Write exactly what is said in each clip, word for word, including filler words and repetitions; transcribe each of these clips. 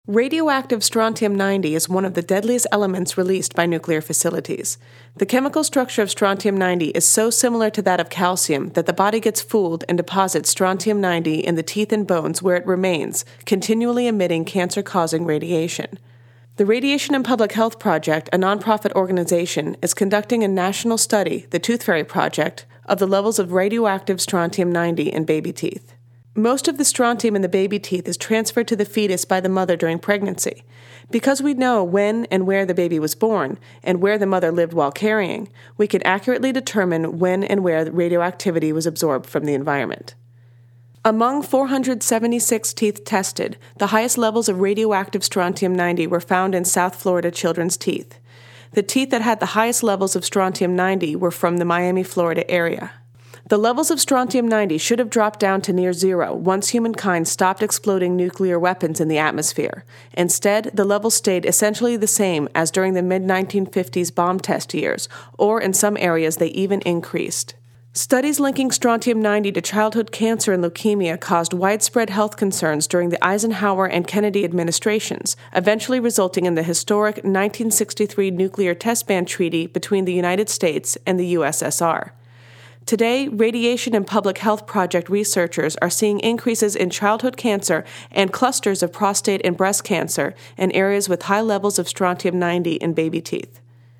Radioactive strontium ninety is one of the deadliest elements released by nuclear facilities. The chemical structure of strontium ninety is so similar to that of calcium that the body gets fooled and deposits strontium ninety in the teeth and bones where it remains, continually emitting cancer-causing radiation. The Radiation and Public Health Project, a nonprofit organization, is conducting a national study, the Tooth Fairy Project, of the levels of radioactive strontium ninety in baby teeth. Most of the strontium in the baby teeth is transferred to the fetus by the mother during pregnancy. Because we know when and where the baby was born, and where the mother lived while carrying, we can accurately determine when and where the radioactivity was absorbed from the environment. Among four hundred seventy-six teeth tested, the highest levels of radioactive strontium ninety were found in South Florida children's teeth. The teeth that had the highest levels of strontium ninety were from the Miami, Florida area. The levels of strontium ninety should have dropped down to near zero once humankind stopped exploding nuclear weapons in the atmosphere. Instead, the levels stayed essentially the same as during the mid nineteen fifties bomb test years, or in some areas they even increased. Studies linking strontium ninety to childhood cancer and leukemia caused widespread health concerns during the Eisenhower and Kennedy administrations, eventually resulting in the historic nineteen sixty-three Nuclear Test Ban Treaty between the United States and the U S S R. Today, Radiation and Public Health Project researchers are seeing increases in childhood cancer and clusters of prostate and breast cancer in areas with high levels of strontium ninety in baby teeth.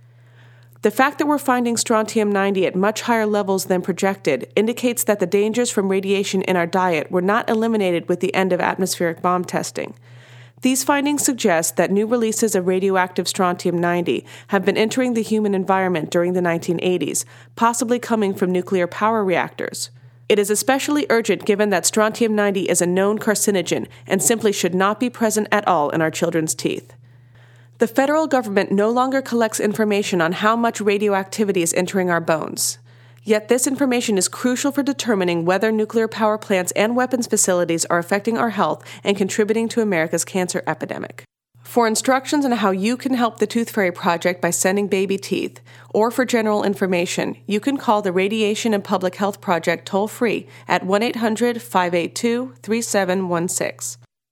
The fact that we're finding strontium ninety at much higher levels than projected indicates that the dangers from radiation in our diet were not eliminated with the end of atmospheric bomb testing. These findings suggest that new releases of radioactive strontium ninety have been entering the human environment during the nineteen eighties, possibly coming from nuclear power reactors. It is especially urgent given that strontium ninety is a known carcinogen and simply should not be present at all in our children's teeth. The federal government no longer collects information on how much radioactivity is entering our bones. Yet this information is crucial for determining whether nuclear power plants and weapons facilities are affecting our health and contributing to America's cancer epidemic. For instructions on how you can help the Tooth Fairy Project by sending baby teeth, or for general information, you can call the Radiation and Public Health Project toll-free at one eight hundred, five eight two, three seven one six.